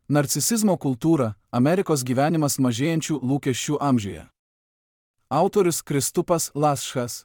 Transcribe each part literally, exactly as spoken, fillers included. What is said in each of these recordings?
Narcisizmo kultūra – Amerikos gyvenimas mažėjančių lūkesčių amžiuje. Autorius Kristupas Lašas.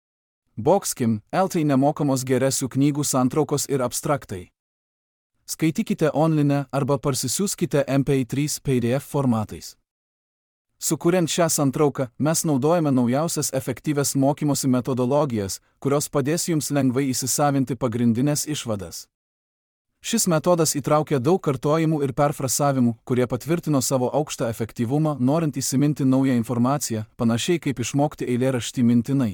Boxkim, eltai nemokamos geresių knygų santraukos ir abstraktai. Skaitykite online arba parsisiųskite M P trys P D F formatais. Sukuriant šią santrauką, mes naudojame naujausias efektyvias mokymosi metodologijas, kurios padės jums lengvai įsisavinti pagrindinės išvadas. Šis metodas įtraukia daug kartojimų ir perfrasavimų, kurie patvirtino savo aukštą efektyvumą, norint įsiminti naują informaciją, panašiai kaip išmokti eilėraštį mintinai.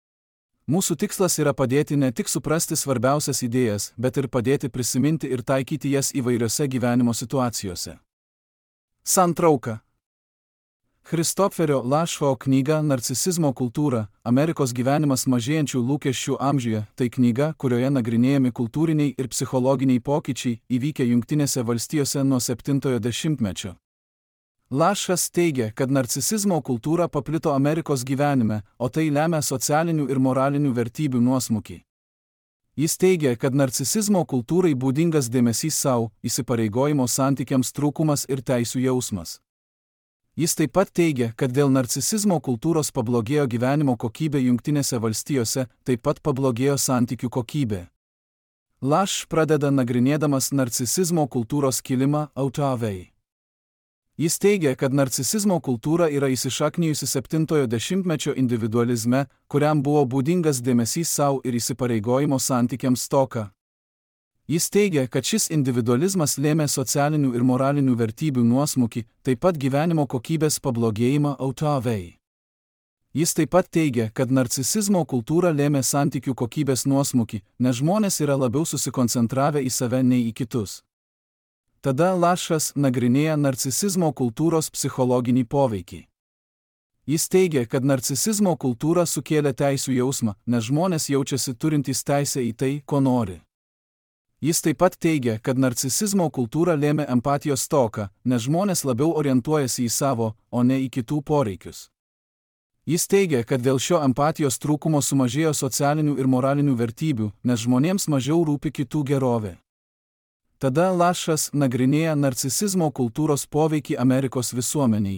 Mūsų tikslas yra padėti ne tik suprasti svarbiausias idėjas, bet ir padėti prisiminti ir taikyti jas įvairiose gyvenimo situacijose. Santrauka. Christopherio Lašo knyga Narcisizmo kultūra – Amerikos gyvenimas mažėjančių lūkesčių amžiuje – tai knyga, kurioje nagrinėjami kultūriniai ir psichologiniai pokyčiai įvykę Jungtinėse valstijose nuo septintojo dešimtmečio. Lašas teigia, kad narcisizmo kultūra paplito Amerikos gyvenime, o tai lemia socialinių ir moralinių vertybių nuosmukį. Jis teigia, kad narcisizmo kultūrai būdingas dėmesys savo, įsipareigojimo santykiams trūkumas ir teisių jausmas. Jis taip pat teigia, kad dėl narcisizmo kultūros pablogėjo gyvenimo kokybė Jungtinėse valstijose, taip pat pablogėjo santykių kokybė. Laš pradeda nagrinėdamas narcisizmo kultūros kilimą autoavei. Jis teigia, kad narcisizmo kultūra yra įsišaknijusi septintojo dešimtmečio individualizme, kuriam buvo būdingas dėmesys savo ir įsipareigojimo santykiams stoka. Jis teigia, kad šis individualizmas lėmė socialinių ir moralinių vertybių nuosmukį, taip pat gyvenimo kokybės pablogėjimą autoavei. Jis taip pat teigia, kad narcisizmo kultūra lėmė santykių kokybės nuosmukį, nes žmonės yra labiau susikoncentravę į save nei į kitus. Tada Lašas nagrinėja narcisizmo kultūros psichologinį poveikį. Jis teigia, kad narcisizmo kultūra sukėlė teisių jausmą, nes žmonės jaučiasi turintys teisę į tai, ko nori. Jis taip pat teigia, kad narcisizmo kultūra lėmė empatijos stoką, nes žmonės labiau orientuojasi į savo, o ne į kitų poreikius. Jis teigia, kad dėl šio empatijos trūkumo sumažėjo socialinių ir moralinių vertybių, nes žmonėms mažiau rūpi kitų gerovė. Tada Lašas nagrinėja narcisizmo kultūros poveikį Amerikos visuomeniai.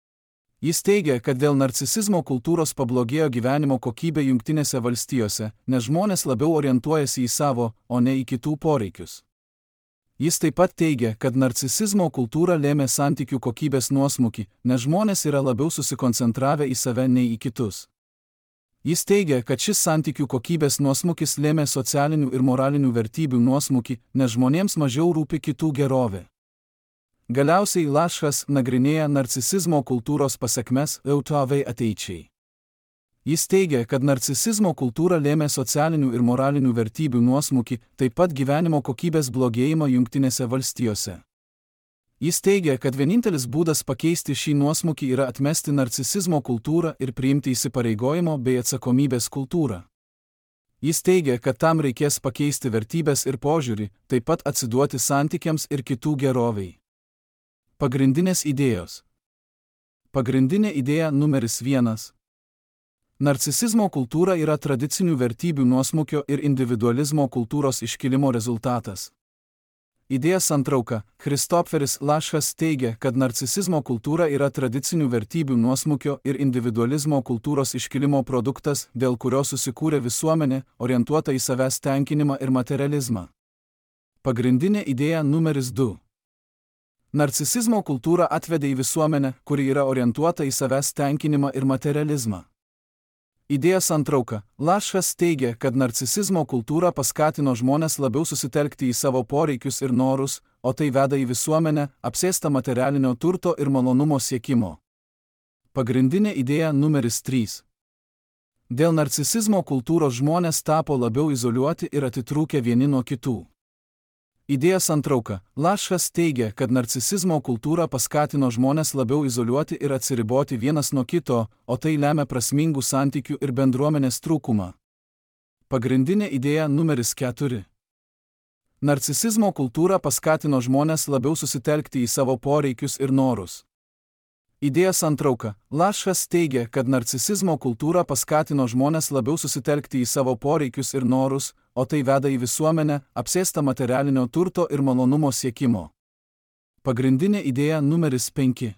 Jis teigia, kad dėl narcisizmo kultūros pablogėjo gyvenimo kokybė Jungtinėse valstijose, nes žmonės labiau orientuojasi į savo, o ne į kitų poreikius. Jis taip pat teigia, kad narcisizmo kultūra lėmė santykių kokybės nuosmukį, nes žmonės yra labiau susikoncentravę į save nei į kitus. Jis teigia, kad šis santykių kokybės nuosmukis lėmė socialinių ir moralinių vertybių nuosmukį, nes žmonėms mažiau rūpi kitų gerovė. Galiausiai Lašas nagrinėja narcisizmo kultūros pasekmes autoavei ateičiai. Jis teigia, kad narcisizmo kultūra lėmė socialinių ir moralinių vertybių nuosmukį, taip pat gyvenimo kokybės blogėjimą Jungtinėse valstijose. Jis teigia, kad vienintelis būdas pakeisti šį nuosmukį yra atmesti narcisizmo kultūrą ir priimti įsipareigojimo bei atsakomybės kultūrą. Jis teigia, kad tam reikės pakeisti vertybės ir požiūrį, taip pat atsiduoti santykiams ir kitų geroviai. Pagrindinės idėjos. Pagrindinė idėja numeris vienas. Narcisizmo kultūra yra tradicinių vertybių nuosmukio ir individualizmo kultūros iškilimo rezultatas. Idėja santrauka. Christopheris Lašas teigia, kad narcisizmo kultūra yra tradicinių vertybių nuosmukio ir individualizmo kultūros iškilimo produktas, dėl kurio susikūrė visuomenė, orientuota į savęs tenkinimą ir materializmą. Pagrindinė idėja numeris du. Narcisizmo kultūra atvedė į visuomenę, kuri yra orientuota į savęs tenkinimą ir materializmą. Idėja santrauka. Lašas teigia, kad narcisizmo kultūra paskatino žmonės labiau susitelkti į savo poreikius ir norus, o tai veda į visuomenę, apsėstą materialinio turto ir malonumo siekimo. Pagrindinė idėja numeris trys. Dėl narcisizmo kultūros žmonės tapo labiau izoliuoti ir atitrūkę vieni nuo kitų. Idėja santrauka. Lašas teigia, kad narcisizmo kultūra paskatino žmonės labiau izoliuoti ir atsiriboti vienas nuo kito, o tai lemia prasmingų santykių ir bendruomenės trūkumą. Pagrindinė idėja numeris keturi. Narcisizmo kultūra paskatino žmonės labiau susitelkti į savo poreikius ir norus. Idėja santrauka. Lašas teigia, kad narcisizmo kultūra paskatino žmonės labiau susitelkti į savo poreikius ir norus, o tai veda į visuomenę, apsėstą materialinio turto ir malonumo siekimo. Pagrindinė idėja numeris penki.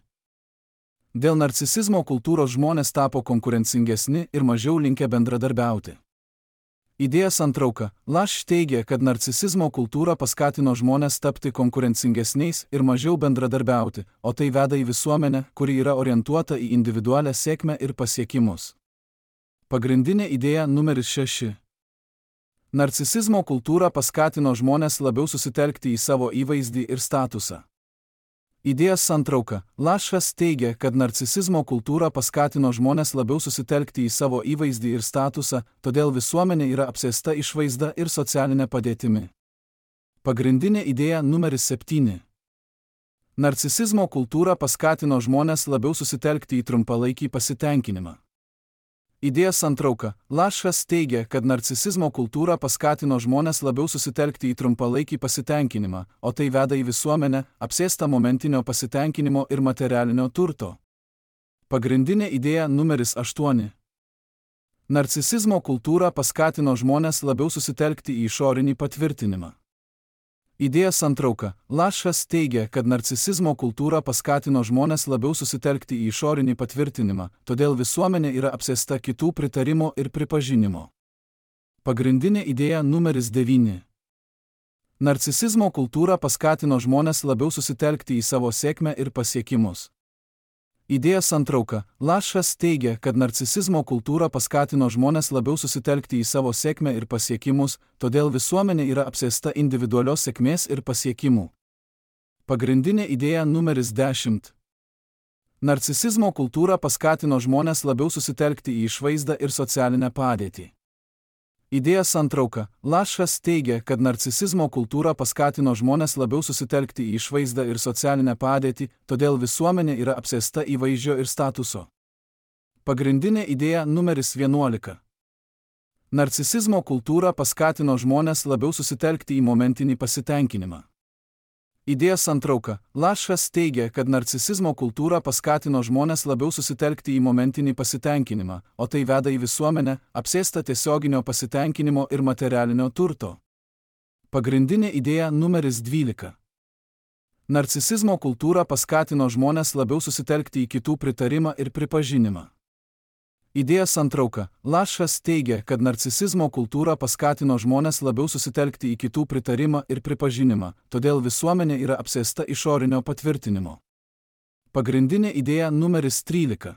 Dėl narcisizmo kultūros žmonės tapo konkurencingesni ir mažiau linkę bendradarbiauti. Idėja santrauka. Lash teigia, kad narcisizmo kultūra paskatino žmonės tapti konkurencingesniais ir mažiau bendradarbiauti, o tai veda į visuomenę, kuri yra orientuota į individualią sėkmę ir pasiekimus. Pagrindinė idėja numeris šeši. Narcisizmo kultūra paskatino žmonės labiau susitelkti į savo įvaizdį ir statusą. Idėjos santrauka. Lashas teigia, kad narcisizmo kultūra paskatino žmonės labiau susitelkti į savo įvaizdį ir statusą, todėl visuomenė yra apsėsta išvaizda ir socialinė padėtimi. Pagrindinė idėja numeris septyni. Narcisizmo kultūra paskatino žmonės labiau susitelkti į trumpalaikį pasitenkinimą. Idėja santrauka. Lashas teigia, kad narcisizmo kultūra paskatino žmonės labiau susitelkti į trumpalaikį pasitenkinimą, o tai veda į visuomenę, apsėstą momentinio pasitenkinimo ir materialinio turto. Pagrindinė idėja numeris aštuoni. Narcisizmo kultūra paskatino žmonės labiau susitelkti į išorinį patvirtinimą. Idėja santrauka. Lashas teigia, kad narcisizmo kultūra paskatino žmonės labiau susitelkti į išorinį patvirtinimą, todėl visuomenė yra apsėsta kitų pritarimo ir pripažinimo. Pagrindinė idėja numeris devyni. Narcisizmo kultūra paskatino žmonės labiau susitelkti į savo sėkmę ir pasiekimus. Idėja santrauka. Lashas teigia, kad narcisizmo kultūra paskatino žmonės labiau susitelkti į savo sėkmę ir pasiekimus, todėl visuomenė yra apsėsta individualios sėkmės ir pasiekimų. Pagrindinė idėja numeris dešimt. Narcisizmo kultūra paskatino žmonės labiau susitelkti į išvaizdą ir socialinę padėtį. Idėja santrauka. Lashas teigia, kad narcisizmo kultūra paskatino žmonės labiau susitelkti į išvaizdą ir socialinę padėtį, todėl visuomenė yra apsėsta įvaizdžio ir statuso. Pagrindinė idėja numeris vienuolika. Narcisizmo kultūra paskatino žmonės labiau susitelkti į momentinį pasitenkinimą. Idėja santrauka. Lashas teigia, kad narcisizmo kultūra paskatino žmonės labiau susitelkti į momentinį pasitenkinimą, o tai veda į visuomenę, apsėstą tiesioginio pasitenkinimo ir materialinio turto. Pagrindinė idėja numeris dvylika. Narcisizmo kultūra paskatino žmonės labiau susitelkti į kitų pritarimą ir pripažinimą. Idėja santrauka. Lashas teigia, kad narcisizmo kultūra paskatino žmonės labiau susitelkti į kitų pritarimą ir pripažinimą, todėl visuomenė yra apsėsta išorinio patvirtinimo. Pagrindinė idėja numeris trylika.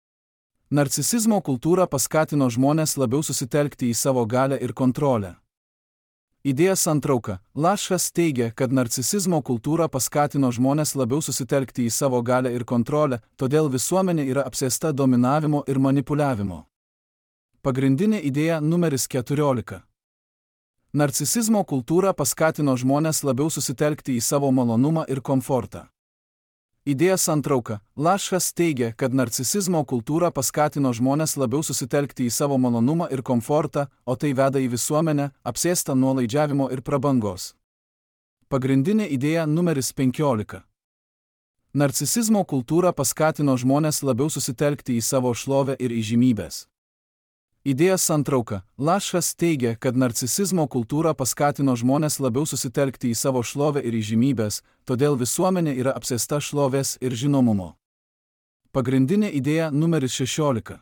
Narcisizmo kultūra paskatino žmonės labiau susitelkti į savo galią ir kontrolę. Idėja santrauka. Lashas teigia, kad narcisizmo kultūra paskatino žmonės labiau susitelkti į savo galią ir kontrolę, todėl visuomenė yra apsėsta dominavimo ir manipuliavimo. Pagrindinė idėja numeris keturiolika. Narcisizmo kultūra paskatino žmonės labiau susitelkti į savo malonumą ir komfortą. Idėja santrauka. Lashas teigia, kad narcisizmo kultūra paskatino žmonės labiau susitelkti į savo malonumą ir komfortą, o tai veda į visuomenę, apsėstą nuolaidžiavimo ir prabangos. Pagrindinė idėja numeris penkiolika. Narcisizmo kultūra paskatino žmonės labiau susitelkti į savo šlovę ir įžymybės. Idėja santrauka. Lashas teigia, kad narcisizmo kultūra paskatino žmonės labiau susitelkti į savo šlovę ir įžymybės, todėl visuomenė yra apsėsta šlovės ir žinomumo. Pagrindinė idėja numeris šešiolika.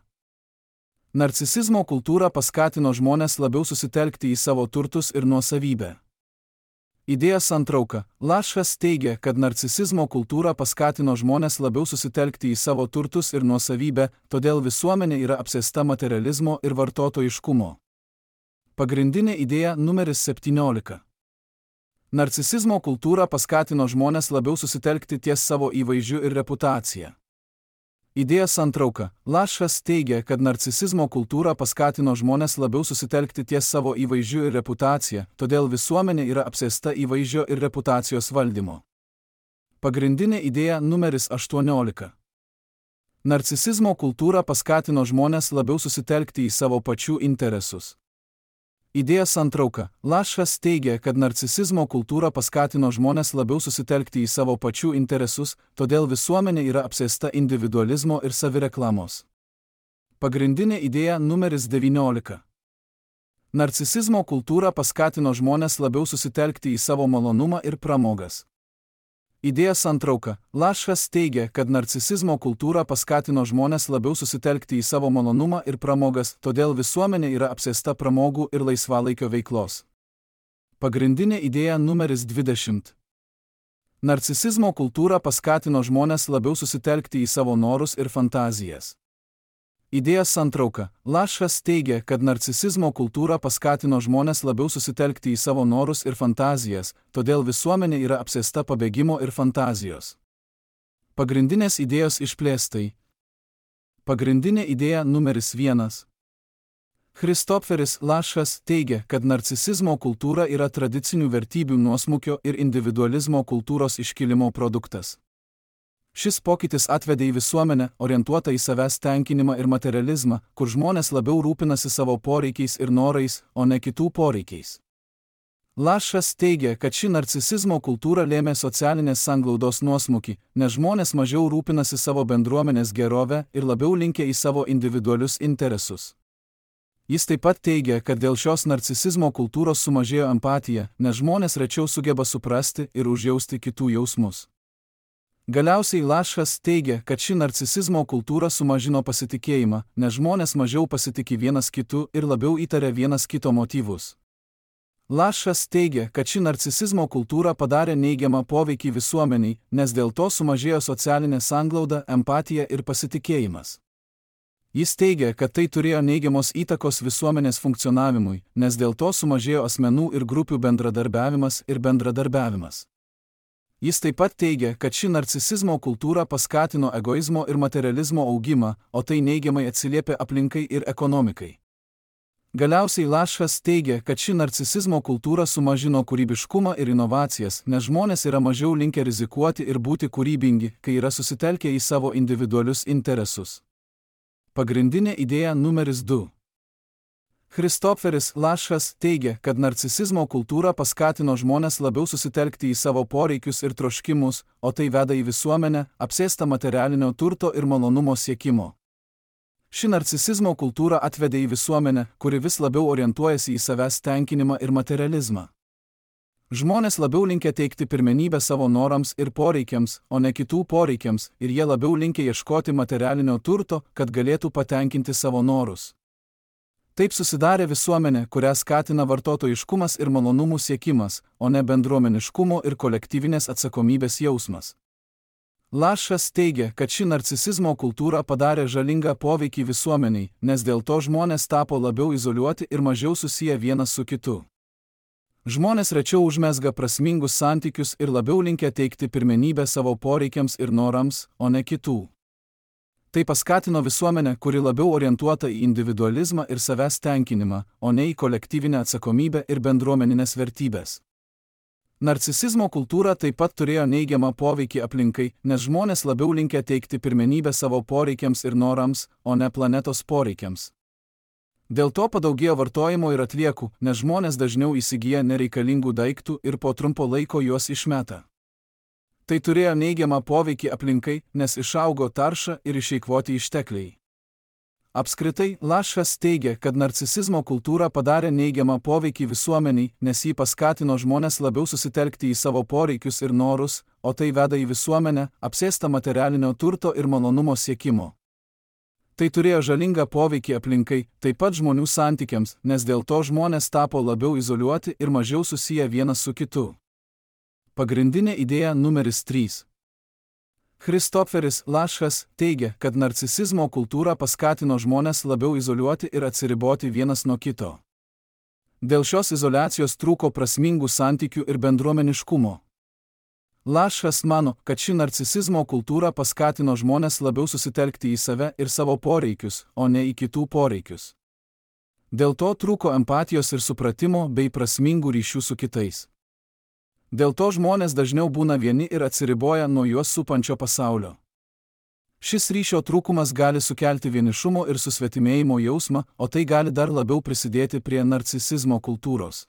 Narcisizmo kultūra paskatino žmonės labiau susitelkti į savo turtus ir nuosavybę. Idėja santrauka. Lashas teigia, kad narcisizmo kultūra paskatino žmonės labiau susitelkti į savo turtus ir nuosavybę, todėl visuomenė yra apsėsta materializmo ir vartotojiškumo. Pagrindinė idėja numeris septyniolika. Narcisizmo kultūra paskatino žmonės labiau susitelkti ties savo įvaizdžiu ir reputacija. Idėja santrauka. Lashas teigia, kad narcisizmo kultūra paskatino žmonės labiau susitelkti ties savo įvaizdžiu ir reputacija, todėl visuomenė yra apsėsta įvaizdžio ir reputacijos valdymo. Pagrindinė idėja numeris aštuoniolika. Narcisizmo kultūra paskatino žmonės labiau susitelkti į savo pačių interesus. Idėja santrauka. Lashas teigia, kad narcisizmo kultūra paskatino žmonės labiau susitelkti į savo pačių interesus, todėl visuomenė yra apsėsta individualizmo ir savireklamos. Pagrindinė idėja numeris devyniolika. Narcisizmo kultūra paskatino žmonės labiau susitelkti į savo malonumą ir pramogas. Idėja santrauka. Lašas teigia, kad narcisizmo kultūra paskatino žmones labiau susitelkti į savo malonumą ir pramogas, todėl visuomenė yra apsėsta pramogų ir laisvalaikio veiklos. Pagrindinė idėja numeris dvidešimt. Narcisizmo kultūra paskatino žmones labiau susitelkti į savo norus ir fantazijas. Idėja santrauka. Lašas teigia, kad narcisizmo kultūra paskatino žmones labiau susitelkti į savo norus ir fantazijas, todėl visuomenė yra apsėsta pabėgimo ir fantazijos. Pagrindinės idėjos išplėstai. Pagrindinė idėja numeris vienas. Christopheris Lašas teigia, kad narcisizmo kultūra yra tradicinių vertybių nuosmukio ir individualizmo kultūros iškilimo produktas. Šis pokytis atvedė į visuomenę, orientuotą į savęs tenkinimą ir materializmą, kur žmonės labiau rūpinasi savo poreikiais ir norais, o ne kitų poreikiais. Lašas teigia, kad ši narcisizmo kultūra lėmė socialinės sanglaudos nuosmukį, nes žmonės mažiau rūpinasi savo bendruomenės gerove ir labiau linkę į savo individualius interesus. Jis taip pat teigia, kad dėl šios narcisizmo kultūros sumažėjo empatija, nes žmonės rečiau sugeba suprasti ir užjausti kitų jausmus. Galiausiai Lašas teigia, kad ši narcisizmo kultūra sumažino pasitikėjimą, nes žmonės mažiau pasitikė vienas kitu ir labiau įtaria vienas kito motyvus. Lašas teigia, kad ši narcisizmo kultūra padarė neigiamą poveikį visuomeniai, nes dėl to sumažėjo socialinė sanglauda, empatija ir pasitikėjimas. Jis teigia, kad tai turėjo neigiamos įtakos visuomenės funkcionavimui, nes dėl to sumažėjo asmenų ir grupių bendradarbiavimas ir bendradarbiavimas. Jis taip pat teigia, kad ši narcisizmo kultūra paskatino egoizmo ir materializmo augimą, o tai neigiamai atsiliepė aplinkai ir ekonomikai. Galiausiai Lašas teigia, kad ši narcisizmo kultūra sumažino kūrybiškumą ir inovacijas, nes žmonės yra mažiau linkę rizikuoti ir būti kūrybingi, kai yra susitelkę į savo individualius interesus. Pagrindinė idėja numeris du. Christopheris Lašas teigia, kad narcisizmo kultūra paskatino žmones labiau susitelkti į savo poreikius ir troškimus, o tai veda į visuomenę, apsėstą materialinio turto ir malonumo siekimo. Ši narcisizmo kultūra atvedė į visuomenę, kuri vis labiau orientuojasi į savęs tenkinimą ir materializmą. Žmonės labiau linkę teikti pirmenybę savo norams ir poreikiams, o ne kitų poreikiams, ir jie labiau linkę ieškoti materialinio turto, kad galėtų patenkinti savo norus. Taip susidarė visuomenė, kurią skatina vartotojiškumas ir malonumų siekimas, o ne bendruomeniškumo ir kolektyvinės atsakomybės jausmas. Lašas teigia, kad ši narcisizmo kultūra padarė žalingą poveikį visuomeniai, nes dėl to žmonės tapo labiau izoliuoti ir mažiau susiję vienas su kitu. Žmonės rečiau užmezga prasmingus santykius ir labiau linkę teikti pirmenybę savo poreikiams ir norams, o ne kitų. Tai paskatino visuomenę, kuri labiau orientuota į individualizmą ir savęs tenkinimą, o ne į kolektyvinę atsakomybę ir bendruomeninės vertybės. Narcisizmo kultūra taip pat turėjo neigiamą poveikį aplinkai, nes žmonės labiau linkę teikti pirmenybę savo poreikiams ir norams, o ne planetos poreikiams. Dėl to padaugėjo vartojimo ir atliekų, nes žmonės dažniau įsigyja nereikalingų daiktų ir po trumpo laiko juos išmeta. Tai turėjo neigiamą poveikį aplinkai, nes išaugo tarša ir išeikvoti ištekliai. Apskritai, Lašas teigia, kad narcisizmo kultūra padarė neigiamą poveikį visuomeniai, nes jį paskatino žmonės labiau susitelkti į savo poreikius ir norus, o tai veda į visuomenę, apsėstą materialinio turto ir malonumo siekimo. Tai turėjo žalingą poveikį aplinkai, taip pat žmonių santykiams, nes dėl to žmonės tapo labiau izoliuoti ir mažiau susiję vienas su kitu. Pagrindinė idėja numeris trys. Christopheris Lašas teigia, kad narcisizmo kultūra paskatino žmones labiau izoliuoti ir atsiriboti vienas nuo kito. Dėl šios izoliacijos trūko prasmingų santykių ir bendruomeniškumo. Lašas mano, kad ši narcisizmo kultūra paskatino žmones labiau susitelkti į save ir savo poreikius, o ne į kitų poreikius. Dėl to trūko empatijos ir supratimo bei prasmingų ryšių su kitais. Dėl to žmonės dažniau būna vieni ir atsiriboja nuo juos supančio pasaulio. Šis ryšio trūkumas gali sukelti vienišumo ir susvetimėjimo jausmą, o tai gali dar labiau prisidėti prie narcisizmo kultūros.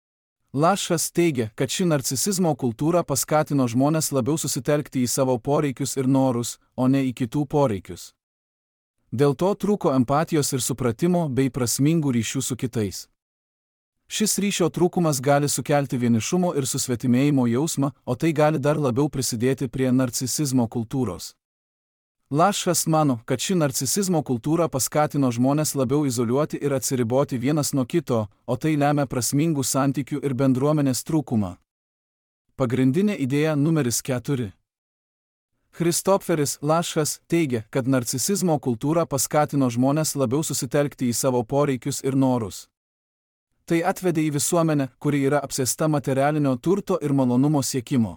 Lašas teigia, kad ši narcisizmo kultūra paskatino žmones labiau susitelkti į savo poreikius ir norus, o ne į kitų poreikius. Dėl to trūko empatijos ir supratimo bei prasmingų ryšių su kitais. Šis ryšio trūkumas gali sukelti vienišumo ir susvetimėjimo jausmą, o tai gali dar labiau prisidėti prie narcisizmo kultūros. Lašas mano, kad ši narcisizmo kultūra paskatino žmones labiau izoliuoti ir atsiriboti vienas nuo kito, o tai lemia prasmingų santykių ir bendruomenės trūkumą. Pagrindinė idėja numeris keturi. Christopheris Lašas teigia, kad narcisizmo kultūra paskatino žmones labiau susitelkti į savo poreikius ir norus. Tai atvedė į visuomenę, kuri yra apsėsta materialinio turto ir malonumo siekimo.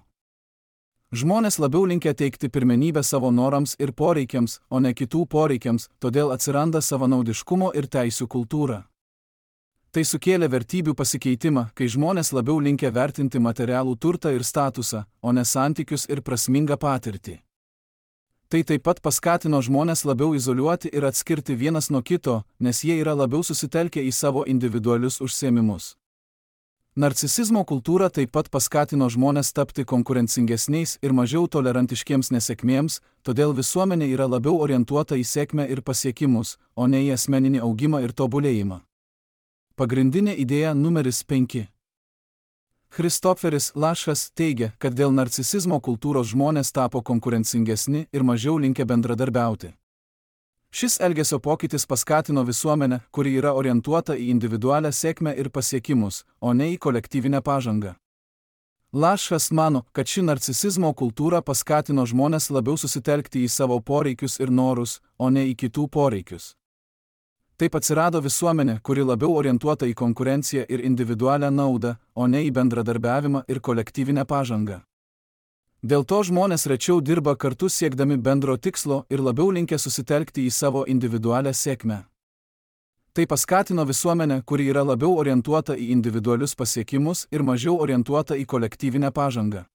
Žmonės labiau linkę teikti pirmenybę savo norams ir poreikiams, o ne kitų poreikiams, todėl atsiranda savanaudiškumo ir teisių kultūra. Tai sukėlė vertybių pasikeitimą, kai žmonės labiau linkę vertinti materialų turtą ir statusą, o ne santykius ir prasmingą patirtį. Tai taip pat paskatino žmonės labiau izoliuoti ir atskirti vienas nuo kito, nes jie yra labiau susitelkę į savo individualius užsiėmimus. Narcisizmo kultūra taip pat paskatino žmonės tapti konkurencingesniais ir mažiau tolerantiškiems nesėkmėms, todėl visuomenė yra labiau orientuota į sėkmę ir pasiekimus, o ne į asmeninį augimą ir tobulėjimą. Pagrindinė idėja numeris penki. Christopheris Lašas teigia, kad dėl narcisizmo kultūros žmonės tapo konkurencingesni ir mažiau linkę bendradarbiauti. Šis elgesio pokytis paskatino visuomenę, kuri yra orientuota į individualią sėkmę ir pasiekimus, o ne į kolektyvinę pažangą. Lašas mano, kad ši narcisizmo kultūra paskatino žmonės labiau susitelkti į savo poreikius ir norus, o ne į kitų poreikius. Taip atsirado visuomenė, kuri labiau orientuota į konkurenciją ir individualią naudą, o ne į bendradarbiavimą ir kolektyvinę pažangą. Dėl to žmonės rečiau dirba kartu siekdami bendro tikslo ir labiau linkę susitelkti į savo individualią sėkmę. Tai paskatino visuomenę, kuri yra labiau orientuota į individualius pasiekimus ir mažiau orientuota į kolektyvinę pažangą.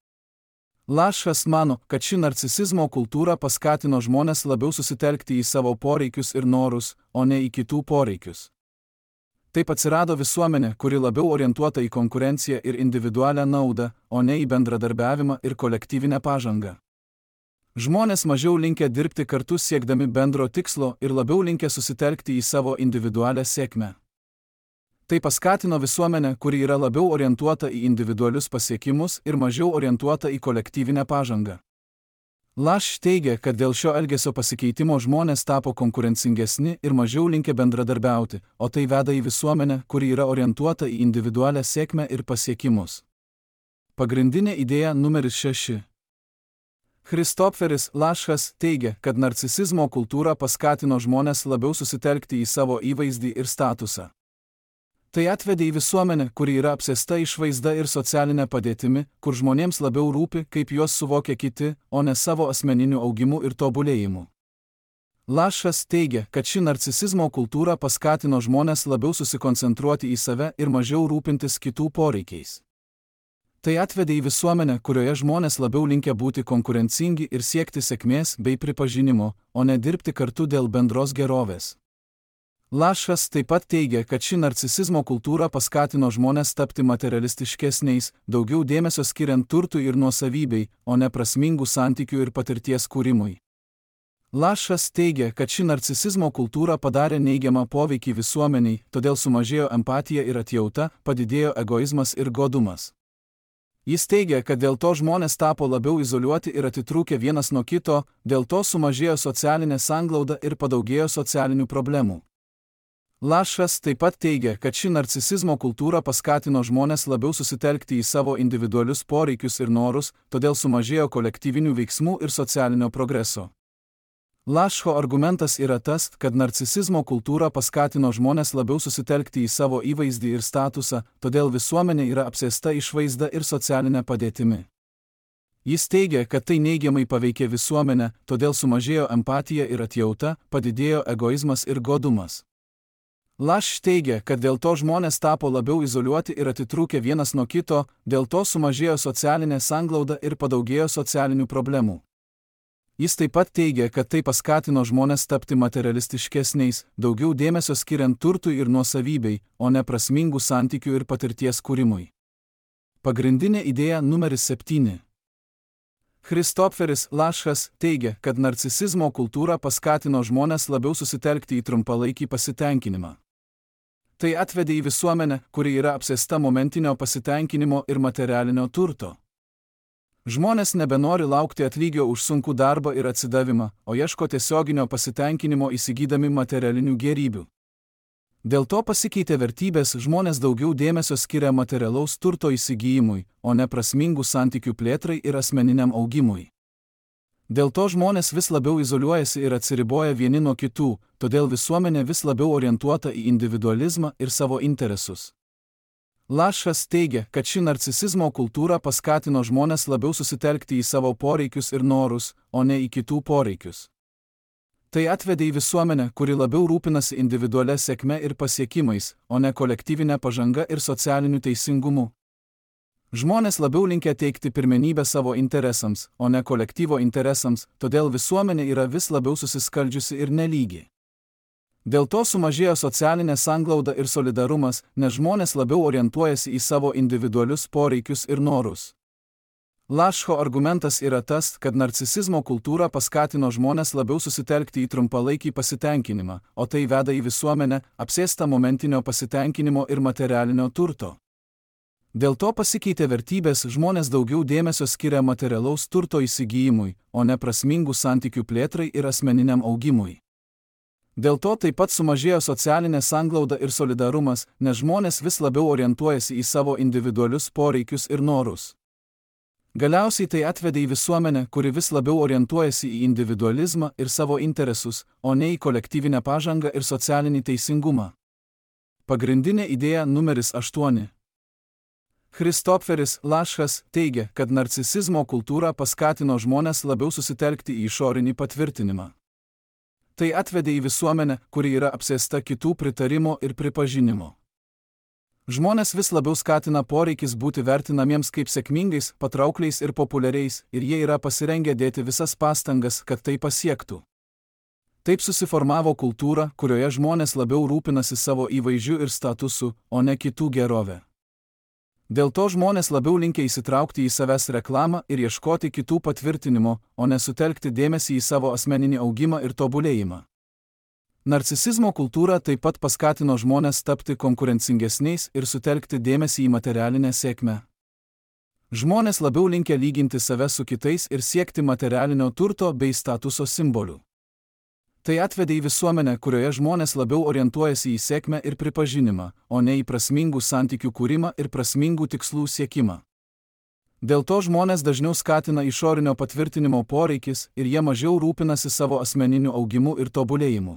Lašas mano, kad ši narcisizmo kultūra paskatino žmonės labiau susitelkti į savo poreikius ir norus, o ne į kitų poreikius. Taip atsirado visuomenė, kuri labiau orientuota į konkurenciją ir individualią naudą, o ne į bendradarbiavimą ir kolektyvinę pažangą. Žmonės mažiau linkę dirbti kartu siekdami bendro tikslo ir labiau linkę susitelkti į savo individualią sėkmę. Tai paskatino visuomenę, kuri yra labiau orientuota į individualius pasiekimus ir mažiau orientuota į kolektyvinę pažangą. Laš teigia, kad dėl šio elgesio pasikeitimo žmonės tapo konkurencingesni ir mažiau linkę bendradarbiauti, o tai veda į visuomenę, kuri yra orientuota į individualią sėkmę ir pasiekimus. Pagrindinė idėja numeris šeši. Christopheris Lašas teigia, kad narcisizmo kultūra paskatino žmonės labiau susitelkti į savo įvaizdį ir statusą. Tai atvedė į visuomenę, kuri yra apsėsta išvaizda ir socialinė padėtimi, kur žmonėms labiau rūpi, kaip juos suvokia kiti, o ne savo asmeniniu augimu ir tobulėjimu. Lašas teigia, kad ši narcisizmo kultūra paskatino žmonės labiau susikoncentruoti į save ir mažiau rūpintis kitų poreikiais. Tai atvedė į visuomenę, kurioje žmonės labiau linkę būti konkurencingi ir siekti sėkmės bei pripažinimo, o ne dirbti kartu dėl bendros gerovės. Lašas taip pat teigia, kad ši narcisizmo kultūra paskatino žmonės tapti materialistiškesniais, daugiau dėmesio skiriant turtui ir nuosavybei, o ne prasmingų santykių ir patirties kūrimui. Lašas teigia, kad ši narcisizmo kultūra padarė neigiamą poveikį visuomeniai, todėl sumažėjo empatija ir atjauta, padidėjo egoizmas ir godumas. Jis teigia, kad dėl to žmonės tapo labiau izoliuoti ir atitrūkę vienas nuo kito, dėl to sumažėjo socialinė sanglauda ir padaugėjo socialinių problemų. Lašas taip pat teigia, kad ši narcisizmo kultūra paskatino žmonės labiau susitelkti į savo individualius poreikius ir norus, todėl sumažėjo kolektyvinių veiksmų ir socialinio progreso. Lašo argumentas yra tas, kad narcisizmo kultūra paskatino žmonės labiau susitelkti į savo įvaizdį ir statusą, todėl visuomenė yra apsėsta išvaizda ir socialinė padėtimi. Jis teigia, kad tai neigiamai paveikė visuomenę, todėl sumažėjo empatija ir atjauta, padidėjo egoizmas ir godumas. Laš teigia, kad dėl to žmonės tapo labiau izoliuoti ir atitrūkę vienas nuo kito, dėl to sumažėjo socialinė sanglauda ir padaugėjo socialinių problemų. Jis taip pat teigia, kad tai paskatino žmonės tapti materialistiškesniais, daugiau dėmesio skiriant turtui ir nuosavybei, o ne prasmingų santykių ir patirties kūrimui. Pagrindinė idėja numeris septyni. Christopheris Lašas teigia, kad narcisizmo kultūra paskatino žmonės labiau susitelkti į trumpalaikį pasitenkinimą. Tai atvedė į visuomenę, kuri yra apsėsta momentinio pasitenkinimo ir materialinio turto. Žmonės nebenori laukti atlygio už sunkų darbą ir atsidavimą, o ieško tiesioginio pasitenkinimo įsigydami materialinių gėrybių. Dėl to pasikeitė vertybės, žmonės daugiau dėmesio skiria materialaus turto įsigijimui, o ne prasmingų santykių plėtrai ir asmeniniam augimui. Dėl to žmonės vis labiau izoliuojasi ir atsiriboja vieni nuo kitų, todėl visuomenė vis labiau orientuota į individualizmą ir savo interesus. Lašas teigia, kad ši narcisizmo kultūra paskatino žmonės labiau susitelkti į savo poreikius ir norus, o ne į kitų poreikius. Tai atvedė į visuomenę, kuri labiau rūpinasi individualia sėkme ir pasiekimais, o ne kolektyvinė pažanga ir socialiniu teisingumu. Žmonės labiau linkę teikti pirmenybę savo interesams, o ne kolektyvo interesams, todėl visuomenė yra vis labiau susiskaldžiusi ir nelygi. Dėl to sumažėjo socialinė sanglauda ir solidarumas, nes žmonės labiau orientuojasi į savo individualius poreikius ir norus. Lašo argumentas yra tas, kad narcisizmo kultūra paskatino žmonės labiau susitelkti į trumpalaikį pasitenkinimą, o tai veda į visuomenę, apsėstą momentinio pasitenkinimo ir materialinio turto. Dėl to pasikeitė vertybės, žmonės daugiau dėmesio skiria materialaus turto įsigijimui, o ne prasmingų santykių plėtrai ir asmeniniam augimui. Dėl to taip pat sumažėjo socialinė sanglauda ir solidarumas, nes žmonės vis labiau orientuojasi į savo individualius poreikius ir norus. Galiausiai tai atvedė į visuomenę, kuri vis labiau orientuojasi į individualizmą ir savo interesus, o ne į kolektyvinę pažangą ir socialinį teisingumą. Pagrindinė idėja numeris aštuoni. Christopheris Lašas teigia, kad narcisizmo kultūra paskatino žmonės labiau susitelkti į išorinį patvirtinimą. Tai atvedė į visuomenę, kuri yra apsėsta kitų pritarimo ir pripažinimo. Žmonės vis labiau skatina poreikis būti vertinamiems kaip sėkmingais, patraukliais ir populiariais, ir jie yra pasirengę dėti visas pastangas, kad tai pasiektų. Taip susiformavo kultūra, kurioje žmonės labiau rūpinasi savo įvaizdžiu ir statusu, o ne kitų gerovę. Dėl to žmonės labiau linkę įsitraukti į savęs reklamą ir ieškoti kitų patvirtinimo, o ne sutelkti dėmesį į savo asmeninį augimą ir tobulėjimą. Narcisizmo kultūra taip pat paskatino žmonės tapti konkurencingesniais ir sutelkti dėmesį į materialinę sėkmę. Žmonės labiau linkę lyginti save su kitais ir siekti materialinio turto bei statuso simbolių. Tai atvedė į visuomenę, kurioje žmonės labiau orientuojasi į sėkmę ir pripažinimą, o ne į prasmingų santykių kūrimą ir prasmingų tikslų siekimą. Dėl to žmonės dažniau skatina išorinio patvirtinimo poreikis ir jie mažiau rūpinasi savo asmeniniu augimu ir tobulėjimu.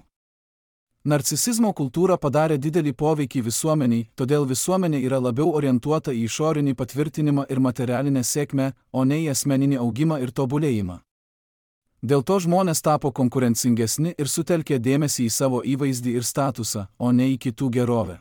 Narcisizmo kultūra padarė didelį poveikį visuomeniai, todėl visuomenė yra labiau orientuota į išorinį patvirtinimą ir materialinę sėkmę, o ne į asmeninį augimą ir tobulėjimą. Dėl to žmonės tapo konkurencingesni ir sutelkė dėmesį į savo įvaizdį ir statusą, o ne į kitų gerovę.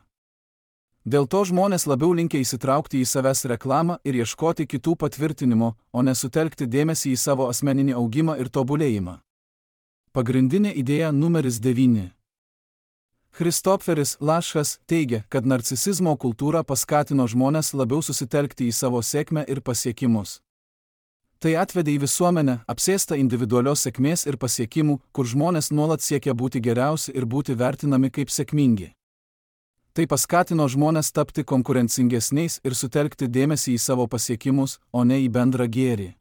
Dėl to žmonės labiau linkę įsitraukti į savęs reklamą ir ieškoti kitų patvirtinimo, o ne sutelkti dėmesį į savo asmeninį augimą ir tobulėjimą. Pagrindinė idėja numeris devyni. Christopheris Lašas teigia, kad narcisizmo kultūra paskatino žmonės labiau susitelkti į savo sėkmę ir pasiekimus. Tai atvedė į visuomenę, apsėstą individualios sėkmės ir pasiekimų, kur žmonės nuolat siekia būti geriausi ir būti vertinami kaip sėkmingi. Tai paskatino žmonės tapti konkurencingesniais ir sutelkti dėmesį į savo pasiekimus, o ne į bendrą gėrį.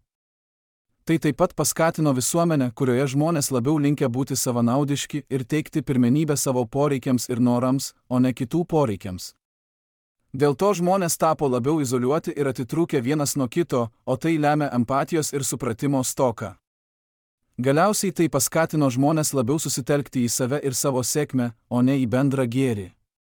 Tai taip pat paskatino visuomenę, kurioje žmonės labiau linkę būti savanaudiški ir teikti pirmenybę savo poreikiams ir norams, o ne kitų poreikiams. Dėl to žmonės tapo labiau izoliuoti ir atitrūkę vienas nuo kito, o tai lemia empatijos ir supratimo stoką. Galiausiai tai paskatino žmonės labiau susitelkti į save ir savo sėkmę, o ne į bendrą gėrį.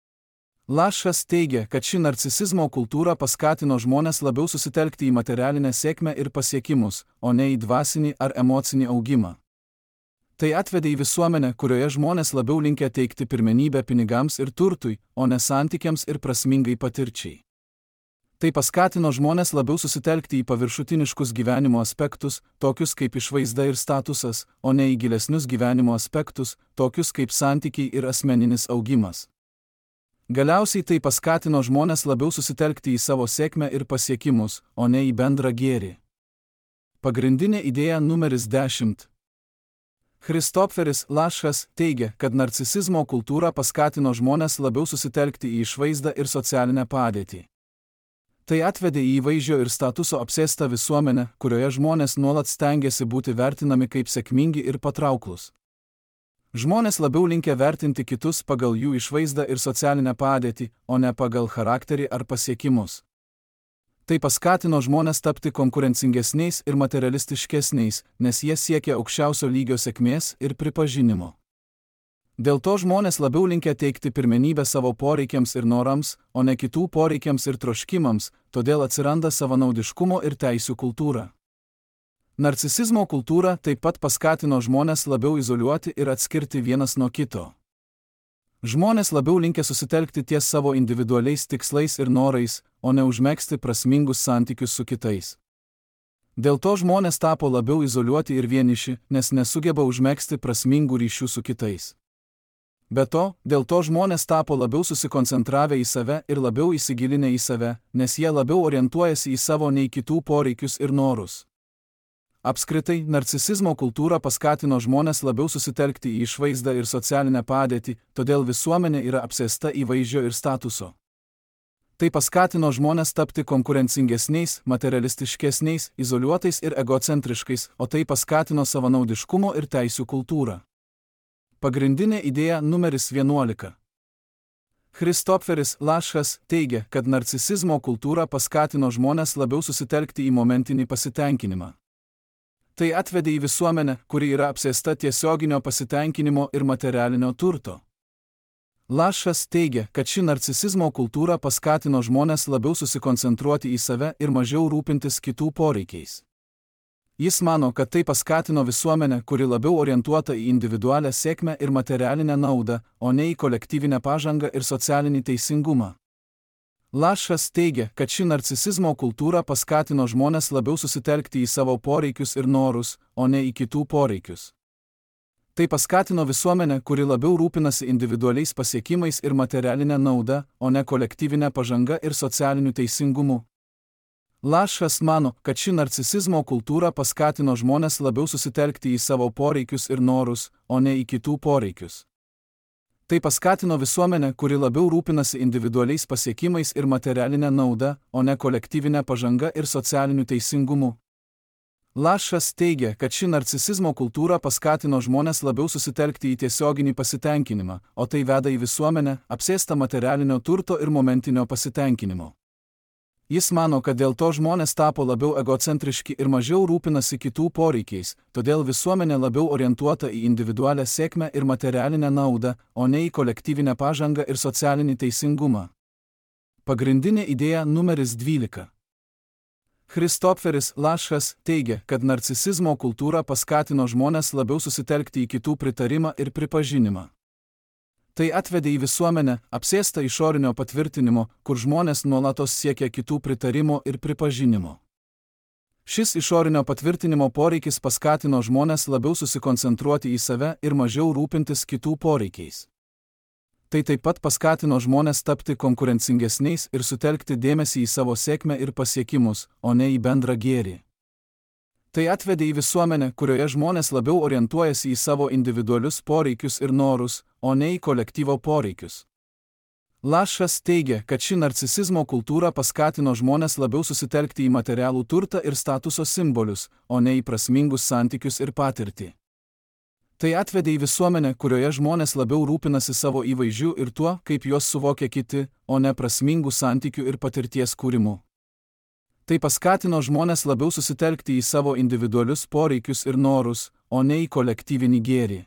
Lašas teigia, kad ši narcisizmo kultūra paskatino žmonės labiau susitelkti į materialinę sėkmę ir pasiekimus, o ne į dvasinį ar emocinį augimą. Tai atvedė į visuomenę, kurioje žmonės labiau linkę teikti pirmenybę pinigams ir turtui, o ne santykiams ir prasmingai patirčiai. Tai paskatino žmonės labiau susitelkti į paviršutiniškus gyvenimo aspektus, tokius kaip išvaizda ir statusas, o ne į gilesnius gyvenimo aspektus, tokius kaip santykiai ir asmeninis augimas. Galiausiai tai paskatino žmonės labiau susitelkti į savo sėkmę ir pasiekimus, o ne į bendrą gėrį. Pagrindinė idėja numeris dešimt. Christopheris Laschas teigia, kad narcisizmo kultūra paskatino žmones labiau susitelkti į išvaizdą ir socialinę padėtį. Tai atvedė į įvaizdžio ir statuso apsėstą visuomenę, kurioje žmonės nuolat stengiasi būti vertinami kaip sėkmingi ir patrauklus. Žmonės labiau linkę vertinti kitus pagal jų išvaizdą ir socialinę padėtį, o ne pagal charakterį ar pasiekimus. Tai paskatino žmones tapti konkurencingesniais ir materialistiškesniais, nes jie siekia aukščiausio lygio sėkmės ir pripažinimo. Dėl to žmonės labiau linkę teikti pirmenybę savo poreikiams ir norams, o ne kitų poreikiams ir troškimams, todėl atsiranda savanaudiškumo ir teisių kultūra. Narcisizmo kultūra taip pat paskatino žmones labiau izoliuoti ir atskirti vienas nuo kito. Žmonės labiau linkę susitelkti ties savo individualiais tikslais ir norais, o ne užmegzti prasmingus santykius su kitais. Dėl to žmonės tapo labiau izoliuoti ir vieniši, nes nesugeba užmegzti prasmingų ryšių su kitais. Be to, dėl to žmonės tapo labiau susikoncentravę į save ir labiau įsigilinę į save, nes jie labiau orientuojasi į savo nei kitų poreikius ir norus. Apskritai, narcisizmo kultūra paskatino žmones labiau susitelkti į išvaizdą ir socialinę padėtį, todėl visuomenė yra apsėsta įvaizdžio ir statuso. Tai paskatino žmones tapti konkurencingesniais, materialistiškesniais, izoliuotais ir egocentriškais, o tai paskatino savanaudiškumo ir teisių kultūrą. Pagrindinė idėja numeris vienuolika. Christopheris Laschas teigia, kad narcisizmo kultūra paskatino žmones labiau susitelkti į momentinį pasitenkinimą. Tai atvedė į visuomenę, kuri yra apsėsta tiesioginio pasitenkinimo ir materialinio turto. Laschas teigia, kad ši narcisizmo kultūra paskatino žmones labiau susikoncentruoti į save ir mažiau rūpintis kitų poreikiais. Jis mano, kad tai paskatino visuomenę, kuri labiau orientuota į individualią sėkmę ir materialinę naudą, o ne į kolektyvinę pažangą ir socialinį teisingumą. Laschas teigia, kad ši narcisizmo kultūra paskatino žmones labiau susitelkti į savo poreikius ir norus, o ne į kitų poreikius. Tai paskatino visuomenę, kuri labiau rūpinasi individualiais pasiekimais ir materialinę naudą, o ne kolektyvinę pažangą ir socialiniu teisingumu. Laschas mano, kad ši narcisizmo kultūra paskatino žmones labiau susitelkti į savo poreikius ir norus, o ne į kitų poreikius. Tai paskatino visuomenę, kuri labiau rūpinasi individualiais pasiekimais ir materialinę naudą, o ne kolektyvinę pažangą ir socialiniu teisingumu. Laschas teigia, kad ši narcisizmo kultūra paskatino žmones labiau susitelkti į tiesioginį pasitenkinimą, o tai veda į visuomenę, apsėstą materialinio turto ir momentinio pasitenkinimo. Jis mano, kad dėl to žmonės tapo labiau egocentriški ir mažiau rūpinasi kitų poreikiais, todėl visuomenė labiau orientuota į individualią sėkmę ir materialinę naudą, o ne į kolektyvinę pažangą ir socialinį teisingumą. Pagrindinė idėja numeris dvylika. Christopheris Laschas teigia, kad narcisizmo kultūra paskatino žmones labiau susitelkti į kitų pritarimą ir pripažinimą. Tai atvedė į visuomenę, apsėstą išorinio patvirtinimo, kur žmonės nuolatos siekia kitų pritarimo ir pripažinimo. Šis išorinio patvirtinimo poreikis paskatino žmones labiau susikoncentruoti į save ir mažiau rūpintis kitų poreikiais. Tai taip pat paskatino žmones tapti konkurencingesniais ir sutelkti dėmesį į savo sėkmę ir pasiekimus, o ne į bendrą gėrį. Tai atvedė į visuomenę, kurioje žmonės labiau orientuojasi į savo individualius poreikius ir norus, o ne į kolektyvo poreikius. Laschas teigia, kad ši narcisizmo kultūra paskatino žmones labiau susitelkti į materialų turtą ir statuso simbolius, o ne į prasmingus santykius ir patirtį. Tai atvedė į visuomenę, kurioje žmonės labiau rūpinasi savo įvaizdžiu ir tuo, kaip juos suvokia kiti, o ne prasmingų santykių ir patirties kūrimu. Tai paskatino žmones labiau susitelkti į savo individualius poreikius ir norus, o ne į kolektyvinį gėrį.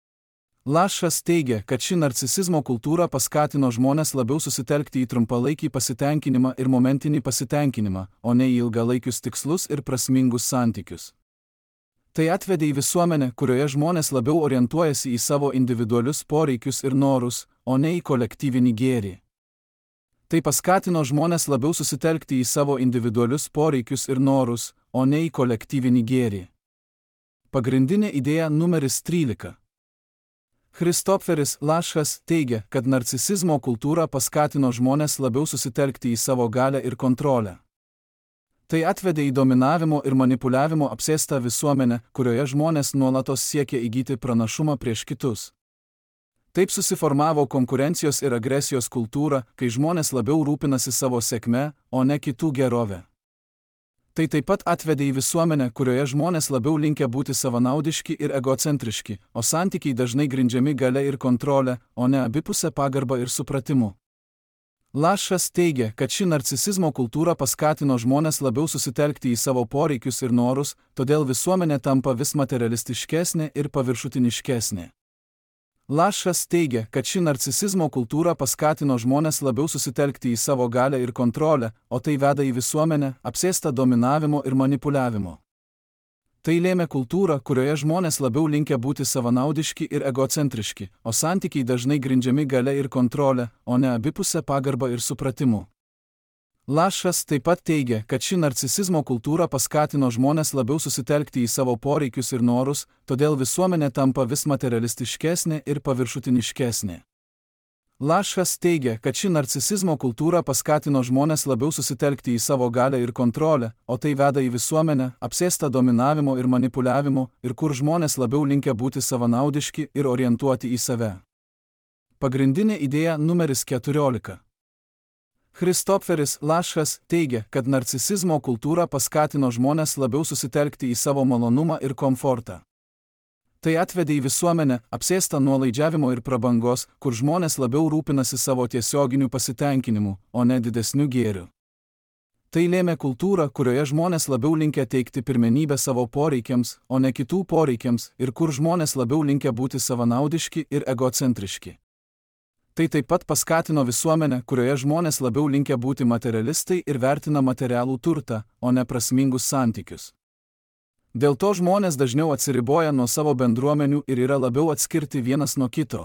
Laschas teigia, kad ši narcisizmo kultūra paskatino žmones labiau susitelkti į trumpalaikį pasitenkinimą ir momentinį pasitenkinimą, o ne į ilgalaikius tikslus ir prasmingus santykius. Tai atvedė į visuomenę, kurioje žmonės labiau orientuojasi į savo individualius poreikius ir norus, o ne į kolektyvinį gėrį. Tai paskatino žmones labiau susitelkti į savo individualius poreikius ir norus, o ne į kolektyvinį gėrį. Pagrindinė idėja numeris trylika. Christopheris Laschas teigia, kad narcisizmo kultūra paskatino žmones labiau susitelkti į savo galią ir kontrolę. Tai atvedė į dominavimo ir manipuliavimo apsėstą visuomenę, kurioje žmonės nuolatos siekia įgyti pranašumą prieš kitus. Taip susiformavo konkurencijos ir agresijos kultūra, kai žmonės labiau rūpinasi savo sėkme, o ne kitų gerovę. Tai taip pat atvedė į visuomenę, kurioje žmonės labiau linkę būti savanaudiški ir egocentriški, o santykiai dažnai grindžiami galia ir kontrolė, o ne abipusę pagarbą ir supratimu. Lašas teigia, kad ši narcisizmo kultūra paskatino žmonės labiau susitelkti į savo poreikius ir norus, todėl visuomenė tampa vis materialistiškesnė ir paviršutiniškesnė. Lašas teigia, kad ši narcisizmo kultūra paskatino žmonės labiau susitelkti į savo galią ir kontrolę, o tai veda į visuomenę, apsėstą dominavimo ir manipuliavimo. Tai lėmė kultūrą, kurioje žmonės labiau linkę būti savanaudiški ir egocentriški, o santykiai dažnai grindžiami galia ir kontrolė, o ne abipusę pagarbą ir supratimu. Lašas taip pat teigia, kad ši narcisizmo kultūra paskatino žmonės labiau susitelkti į savo poreikius ir norus, todėl visuomenė tampa vis materialistiškesnė ir paviršutiniškesnė. Lašas teigia, kad ši narcisizmo kultūra paskatino žmonės labiau susitelkti į savo galią ir kontrolę, o tai veda į visuomenę, apsėstą dominavimo ir manipuliavimo, ir kur žmonės labiau linkę būti savanaudiški ir orientuoti į save. Pagrindinė idėja numeris keturiolika. Christopheris Lašas teigia, kad narcisizmo kultūra paskatino žmonės labiau susitelkti į savo malonumą ir komfortą. Tai atvedė į visuomenę, apsėstą nuolaidžiavimo ir prabangos, kur žmonės labiau rūpinasi savo tiesioginiu pasitenkinimu, o ne didesniu gėriu. Tai lėmė kultūrą, kurioje žmonės labiau linkę teikti pirmenybę savo poreikiams, o ne kitų poreikiams, ir kur žmonės labiau linkę būti savanaudiški ir egocentriški. Tai taip pat paskatino visuomenę, kurioje žmonės labiau linkę būti materialistai ir vertina materialų turtą, o ne prasmingus santykius. Dėl to žmonės dažniau atsiriboja nuo savo bendruomenių ir yra labiau atskirti vienas nuo kito.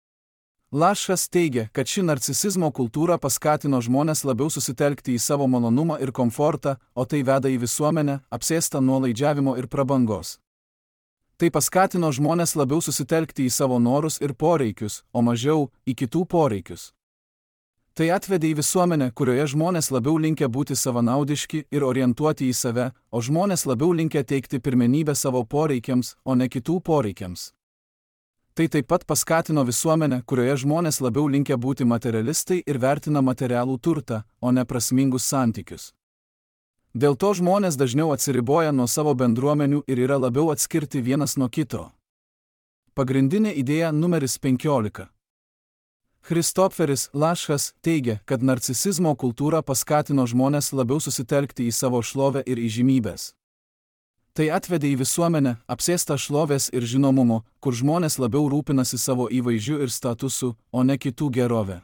Lašas teigia, kad ši narcisizmo kultūra paskatino žmonės labiau susitelkti į savo malonumą ir komfortą, o tai veda į visuomenę, apsėstą nuolaidžiavimo ir prabangos. Tai paskatino žmonės labiau susitelkti į savo norus ir poreikius, o mažiau į kitų poreikius. Tai atvedė į visuomenę, kurioje žmonės labiau linkę būti savanaudiški ir orientuoti į save, o žmonės labiau linkę teikti pirmenybę savo poreikiams, o ne kitų poreikiams. Tai taip pat paskatino visuomenę, kurioje žmonės labiau linkę būti materialistai ir vertina materialų turtą, o ne prasmingus santykius. Dėl to žmonės dažniau atsiriboja nuo savo bendruomenių ir yra labiau atskirti vienas nuo kito. Pagrindinė idėja numeris penkiolika. Christopheris Lašas teigia, kad narcisizmo kultūra paskatino žmonės labiau susitelkti į savo šlovę ir įžymybės. Tai atvedė į visuomenę, apsėstą šlovės ir žinomumo, kur žmonės labiau rūpinasi savo įvaizdžiu ir statusu, o ne kitų gerovę.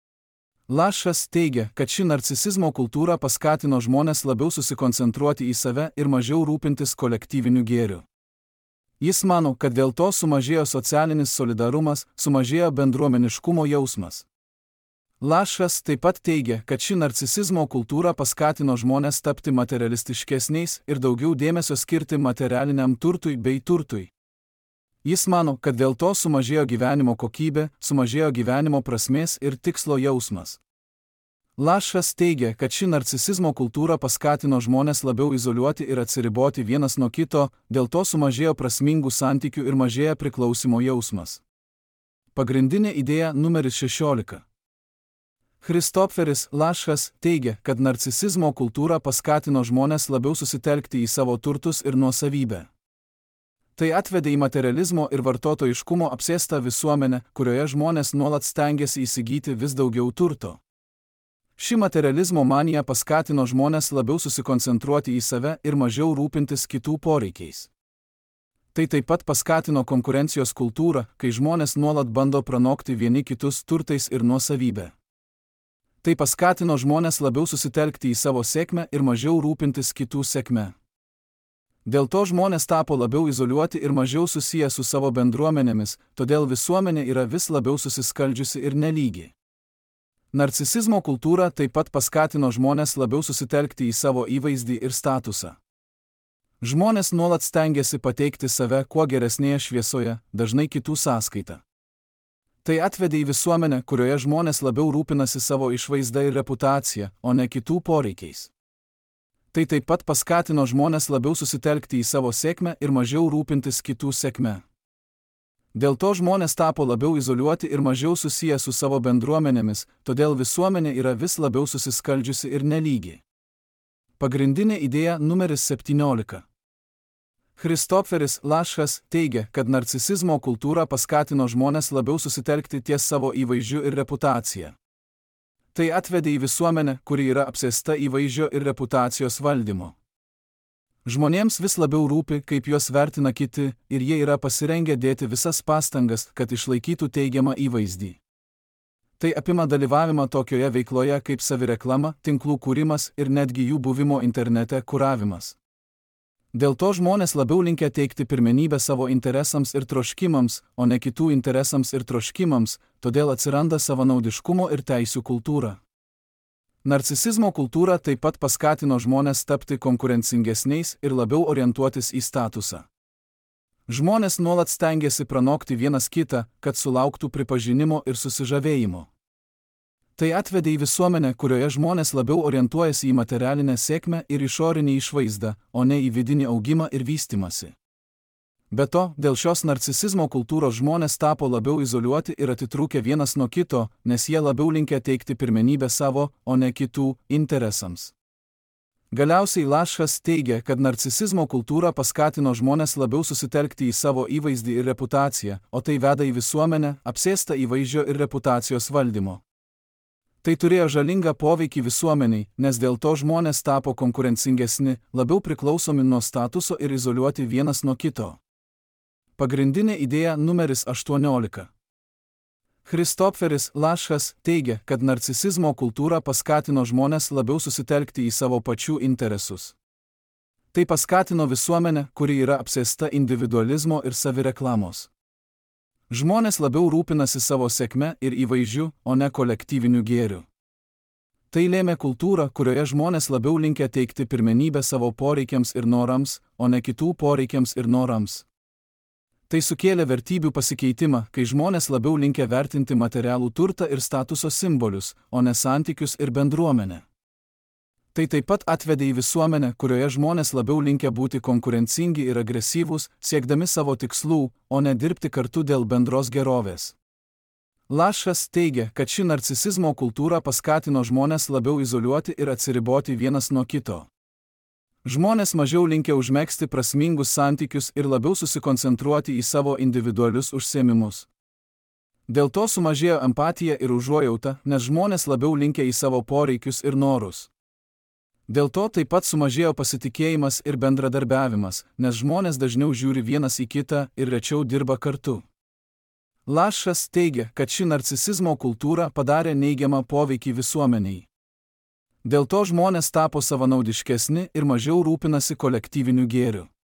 Lašas teigia, kad ši narcisizmo kultūra paskatino žmonės labiau susikoncentruoti į save ir mažiau rūpintis kolektyviniu gėriu. Jis mano, kad dėl to sumažėjo socialinis solidarumas, sumažėjo bendruomeniškumo jausmas. Lašas taip pat teigia, kad ši narcisizmo kultūra paskatino žmonės tapti materialistiškesniais ir daugiau dėmesio skirti materialiniam turtui bei turtui. Jis mano, kad dėl to sumažėjo gyvenimo kokybė, sumažėjo gyvenimo prasmės ir tikslo jausmas. Lašas teigia, kad ši narcisizmo kultūra paskatino žmonės labiau izoliuoti ir atsiriboti vienas nuo kito, dėl to sumažėjo prasmingų santykių ir mažėja priklausimo jausmas. Pagrindinė idėja numeris šešiolika. Christopheris Lašas teigia, kad narcisizmo kultūra paskatino žmonės labiau susitelkti į savo turtus ir nuosavybę. Tai atvedė į materializmo ir vartotojiškumo apsėstą visuomenę, kurioje žmonės nuolat stengiasi įsigyti vis daugiau turto. Ši materializmo manija paskatino žmonės labiau susikoncentruoti į save ir mažiau rūpintis kitų poreikiais. Tai taip pat paskatino konkurencijos kultūrą, kai žmonės nuolat bando pranokti vieni kitus turtais ir nuosavybę. Tai paskatino žmonės labiau susitelkti į savo sėkmę ir mažiau rūpintis kitų sėkme. Dėl to žmonės tapo labiau izoliuoti ir mažiau susiję su savo bendruomenėmis, todėl visuomenė yra vis labiau susiskaldžiusi ir nelygi. Narcisizmo kultūra taip pat paskatino žmonės labiau susitelkti į savo įvaizdį ir statusą. Žmonės nuolat stengiasi pateikti save kuo geresnėje šviesoje, dažnai kitų sąskaita. Tai atvedė į visuomenę, kurioje žmonės labiau rūpinasi savo išvaizda ir reputacija, o ne kitų poreikiais. Tai taip pat paskatino žmones labiau susitelkti į savo sėkmę ir mažiau rūpintis kitų sėkme. Dėl to žmonės tapo labiau izoliuoti ir mažiau susiję su savo bendruomenėmis, todėl visuomenė yra vis labiau susiskaldžiusi ir nelygi. Pagrindinė idėja numeris septyniolika. Christopheris Laschas teigia, kad narcisizmo kultūra paskatino žmones labiau susitelkti ties savo įvaizdžiu ir reputacija. Tai atvedė į visuomenę, kuri yra apsėsta įvaizdžio ir reputacijos valdymo. Žmonėms vis labiau rūpi, kaip juos vertina kiti, ir jie yra pasirengę dėti visas pastangas, kad išlaikytų teigiamą įvaizdį. Tai apima dalyvavimą tokioje veikloje kaip savireklama, tinklų kūrimas ir netgi jų buvimo internete kuravimas. Dėl to žmonės labiau linkę teikti pirmenybę savo interesams ir troškimams, o ne kitų interesams ir troškimams, todėl atsiranda savanaudiškumo ir teisių kultūra. Narcisizmo kultūra taip pat paskatino žmones tapti konkurencingesniais ir labiau orientuotis į statusą. Žmonės nuolat stengiasi pranokti vienas kitą, kad sulauktų pripažinimo ir susižavėjimo. Tai atvedė į visuomenę, kurioje žmonės labiau orientuojasi į materialinę sėkmę ir išorinį išvaizdą, o ne į vidinį augimą ir vystymąsi. Be to, dėl šios narcisizmo kultūros žmonės tapo labiau izoliuoti ir atitrūkę vienas nuo kito, nes jie labiau linkę teikti pirmenybę savo, o ne kitų, interesams. Galiausiai Laschas teigia, kad narcisizmo kultūra paskatino žmonės labiau susitelkti į savo įvaizdį ir reputaciją, o tai veda į visuomenę, apsėstą įvaizdžio ir reputacijos valdymo. Tai turėjo žalingą poveikį visuomeniai, nes dėl to žmonės tapo konkurencingesni, labiau priklausomi nuo statuso ir izoliuoti vienas nuo kito. Pagrindinė idėja numeris aštuoniolika. Christopheris Laschas teigia, kad narcisizmo kultūra paskatino žmonės labiau susitelkti į savo pačių interesus. Tai paskatino visuomenę, kuri yra apsėsta individualizmo ir savireklamos. Žmonės labiau rūpinasi savo sėkme ir įvaizdžiu, o ne kolektyviniu gėriu. Tai lėmė kultūrą, kurioje žmonės labiau linkę teikti pirmenybę savo poreikiams ir norams, o ne kitų poreikiams ir norams. Tai sukėlė vertybių pasikeitimą, kai žmonės labiau linkę vertinti materialų turtą ir statuso simbolius, o ne santykius ir bendruomenę. Tai taip pat atvedė į visuomenę, kurioje žmonės labiau linkę būti konkurencingi ir agresyvūs, siekdami savo tikslų, o ne dirbti kartu dėl bendros gerovės. Laschas teigia, kad ši narcisizmo kultūra paskatino žmonės labiau izoliuoti ir atsiriboti vienas nuo kito. Žmonės mažiau linkę užmegzti prasmingus santykius ir labiau susikoncentruoti į savo individualius užsiėmimus. Dėl to sumažėjo empatija ir užuojauta, nes žmonės labiau linkę į savo poreikius ir norus. Dėl to taip pat sumažėjo pasitikėjimas ir bendradarbiavimas, nes žmonės dažniau žiūri vienas į kitą ir rečiau dirba kartu. Laschas teigia, kad ši narcisizmo kultūra padarė neigiamą poveikį visuomeniai. Dėl to žmonės tapo savanaudiškesni ir mažiau rūpinasi kolektyviniu gėriu.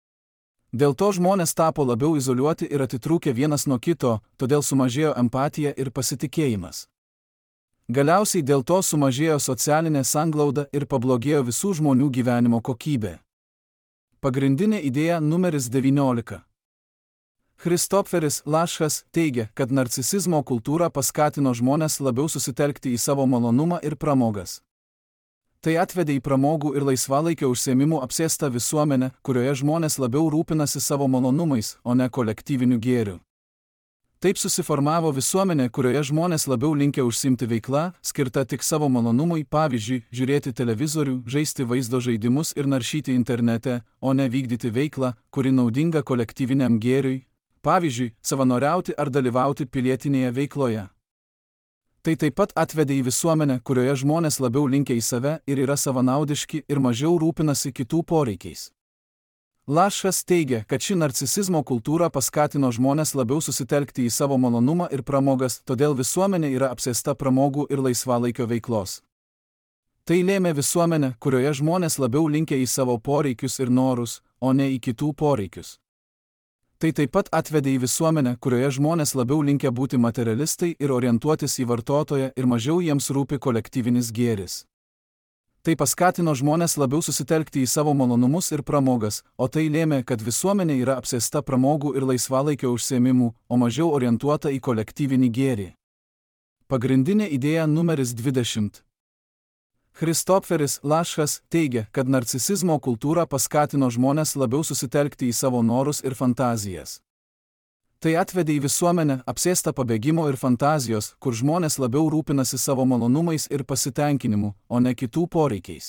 Dėl to žmonės tapo labiau izoliuoti ir atitrūkę vienas nuo kito, todėl sumažėjo empatija ir pasitikėjimas. Galiausiai dėl to sumažėjo socialinė sanglauda ir pablogėjo visų žmonių gyvenimo kokybė. Pagrindinė idėja numeris devyniolika. Christopheris Laschas teigia, kad narcisizmo kultūra paskatino žmonės labiau susitelkti į savo malonumą ir pramogas. Tai atvedė į pramogų ir laisvalaikio užsiėmimų apsėstą visuomenę, kurioje žmonės labiau rūpinasi savo malonumais, o ne kolektyviniu gėriu. Taip susiformavo visuomenė, kurioje žmonės labiau linkę užsiimti veiklą, skirta tik savo malonumui, pavyzdžiui, žiūrėti televizorių, žaisti vaizdo žaidimus ir naršyti internete, o ne vykdyti veiklą, kuri naudinga kolektyviniam gėriui, pavyzdžiui, savanoriauti ar dalyvauti pilietinėje veikloje. Tai taip pat atvedė į visuomenę, kurioje žmonės labiau linkę į save ir yra savanaudiški ir mažiau rūpinasi kitų poreikiais. Laschas teigia, kad ši narcisizmo kultūra paskatino žmonės labiau susitelkti į savo malonumą ir pramogas, todėl visuomenė yra apsėsta pramogų ir laisvalaikio veiklos. Tai lėmė visuomenę, kurioje žmonės labiau linkę į savo poreikius ir norus, o ne į kitų poreikius. Tai taip pat atvedė į visuomenę, kurioje žmonės labiau linkę būti materialistai ir orientuotis į vartotoją ir mažiau jiems rūpi kolektyvinis gėris. Tai paskatino žmonės labiau susitelkti į savo malonumus ir pramogas, o tai lėmė, kad visuomenė yra apsėsta pramogų ir laisvalaikio užsiėmimų, o mažiau orientuota į kolektyvinį gėrį. Pagrindinė idėja numeris dvidešimt. Christopheris Laschas teigia, kad narcisizmo kultūra paskatino žmones labiau susitelkti į savo norus ir fantazijas. Tai atvedė į visuomenę apsėstą pabėgimo ir fantazijos, kur žmonės labiau rūpinasi savo malonumais ir pasitenkinimu, o ne kitų poreikiais.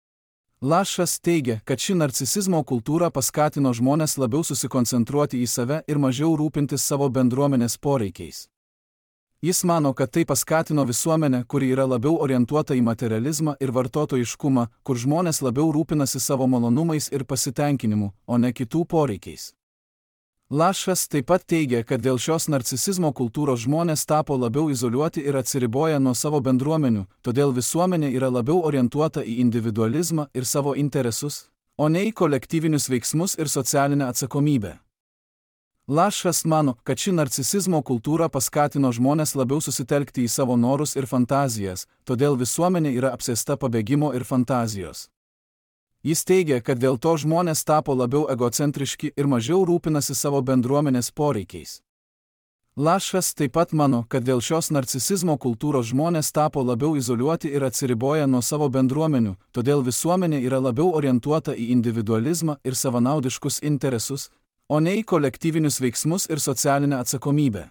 Laschas teigia, kad ši narcisizmo kultūra paskatino žmones labiau susikoncentruoti į save ir mažiau rūpintis savo bendruomenės poreikiais. Jis mano, kad tai paskatino visuomenę, kuri yra labiau orientuota į materializmą ir vartotojiškumą, kur žmonės labiau rūpinasi savo malonumais ir pasitenkinimu, o ne kitų poreikiais. Laschas taip pat teigia, kad dėl šios narcisizmo kultūros žmonės tapo labiau izoliuoti ir atsiriboję nuo savo bendruomenių, todėl visuomenė yra labiau orientuota į individualizmą ir savo interesus, o ne į kolektyvinius veiksmus ir socialinę atsakomybę. Laschas mano, kad ši narcisizmo kultūra paskatino žmones labiau susitelkti į savo norus ir fantazijas, todėl visuomenė yra apsėsta pabėgimo ir fantazijos. Jis teigia, kad dėl to žmonės tapo labiau egocentriški ir mažiau rūpinasi savo bendruomenės poreikiais. Laschas taip pat mano, kad dėl šios narcisizmo kultūros žmonės tapo labiau izoliuoti ir atsiriboję nuo savo bendruomenių, todėl visuomenė yra labiau orientuota į individualizmą ir savanaudiškus interesus, o ne į kolektyvinius veiksmus ir socialinę atsakomybę.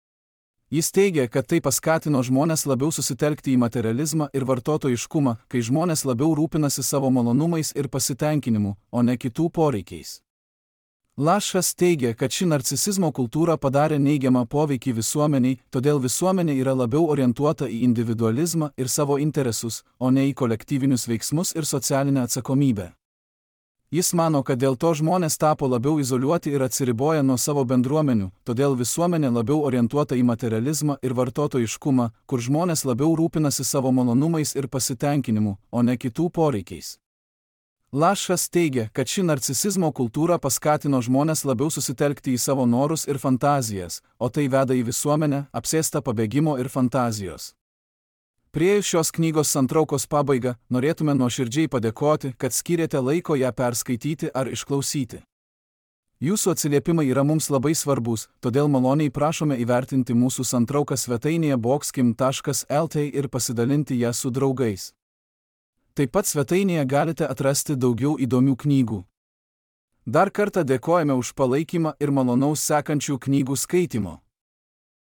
Jis teigia, kad tai paskatino žmones labiau susitelkti į materializmą ir vartotojiškumą, kai žmonės labiau rūpinasi savo malonumais ir pasitenkinimu, o ne kitų poreikiais. Laschas teigia, kad ši narcisizmo kultūra padarė neigiamą poveikį visuomeniai, todėl visuomenė yra labiau orientuota į individualizmą ir savo interesus, o ne į kolektyvinius veiksmus ir socialinę atsakomybę. Jis mano, kad dėl to žmonės tapo labiau izoliuoti ir atsiriboję nuo savo bendruomenių, todėl visuomenė labiau orientuota į materializmą ir vartotojiškumą, kur žmonės labiau rūpinasi savo malonumais ir pasitenkinimu, o ne kitų poreikiais. Laschas teigia, kad ši narcisizmo kultūra paskatino žmones labiau susitelkti į savo norus ir fantazijas, o tai veda į visuomenę apsėstą pabėgimo ir fantazijos. Priėjus šios knygos santraukos pabaigą, norėtume nuoširdžiai padėkoti, kad skyrėte laiko ją perskaityti ar išklausyti. Jūsų atsiliepimai yra mums labai svarbus, todėl maloniai prašome įvertinti mūsų santrauką svetainėje boxkim taškas lt ir pasidalinti ją su draugais. Taip pat svetainėje galite atrasti daugiau įdomių knygų. Dar kartą dėkojame už palaikymą ir malonaus sekančių knygų skaitimo.